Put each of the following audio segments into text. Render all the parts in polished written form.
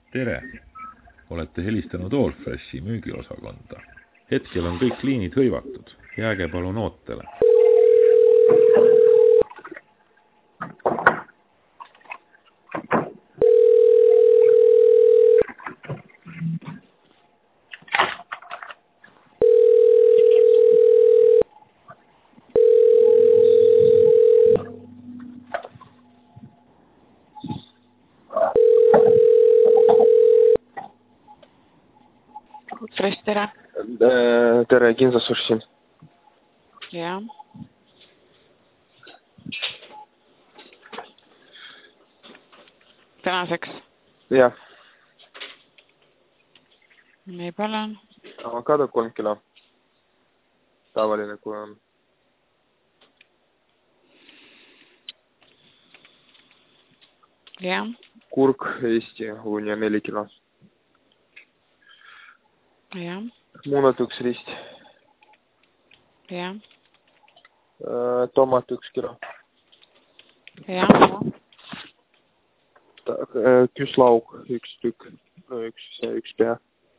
Tere! Olete helistanud Allfreshi müügiosakonda. Hetkel on kõik liinid hõivatud. Jääge palun ootele. Tere. Tere, Kinsasursin. Jah. Tänaseks? Jah. Nii palun. Avokado 3 kilo. Tavaline, kui on. Jah. Kurk Eesti unia 4 kilo. Jah. Munad 1 rist. Jah. Tomat 1 kilo. Jah. Küslauk 1 tükk. 1 pea.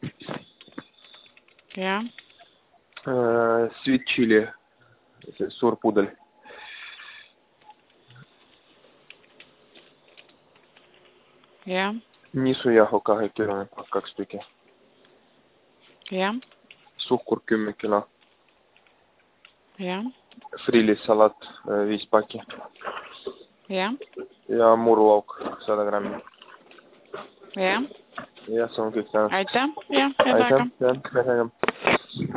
Jah. Sweet chili. See suur pudel. Jah. Nisujahu 2 kilo, 2 tükki. Jah. Suhkur 10 kilo. Jah. Friilisalat 5 paki. Jah. Ja murulauk 100 grammi. Jah. Ja see on kõik täna. Aitäh. Jah, head aega. Aitäh.